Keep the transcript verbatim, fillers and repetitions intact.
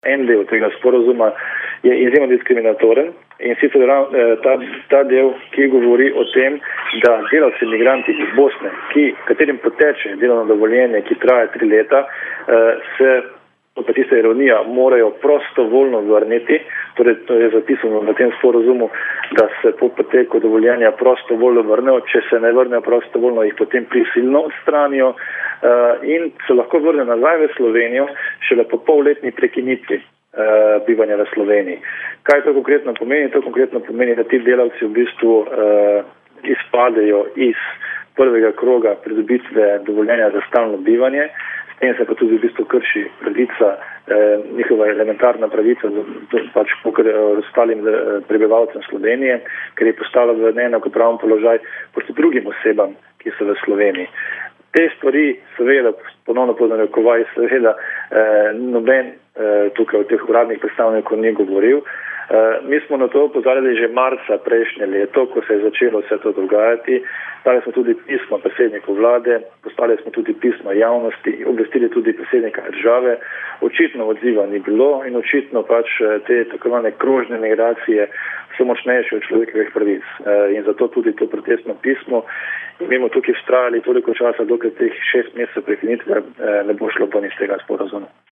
en del tega sporazuma je izjemno diskriminatoren in sicer ta, ta del, ki govori o tem, da delavci migranti iz Bosne, ki, katerim poteče delovno dovoljenje, ki traja tri leta, se, to pa tista ironija, morajo prostovoljno vrniti, torej to je zapisano v tem sporazumu, da se po poteku dovoljenja prostovoljno vrnejo, če se ne vrnejo prostovoljno, jih potem prisilno odstranijo in se lahko vrnejo nazaj v Slovenijo šele po polletni prekinitvi bivanja v Sloveniji. Kaj to konkretno pomeni? To konkretno pomeni, da ti delavci v bistvu uh, izpadejo iz prvega kroga pridobitve dovoljenja za stalno bivanje, s tem se pa tudi v bistvu krši pravica, eh, njihova elementarna pravica do, do, pač pokr ostalim prebivalcem Slovenije, ker je postala v neenakopraven položaj proti drugim osebam, ki so v Sloveniji. Te stvari, seveda, ponovno pod narekovaj, seveda, eh, noben eh, tukaj od teh uradnih predstavnikov ni govoril. Eh, mi smo na to opozarjali že marca prejšnje leto, ko se je začelo vse to dogajati. Dali smo tudi pismo predsedniku vlade, poslali smo tudi pismo javnosti, obvestili tudi predsednika države. Očitno odziva ni bilo in očitno pač te tako imenovane krožne migracije so močnejše od človekovih pravic. Eh, in zato tudi to protestno pismo. In mi bomo tukaj vztrajali toliko časa, dokaj teh šest mesecev prekinitve ne bo šlo ven iz tega sporazuma.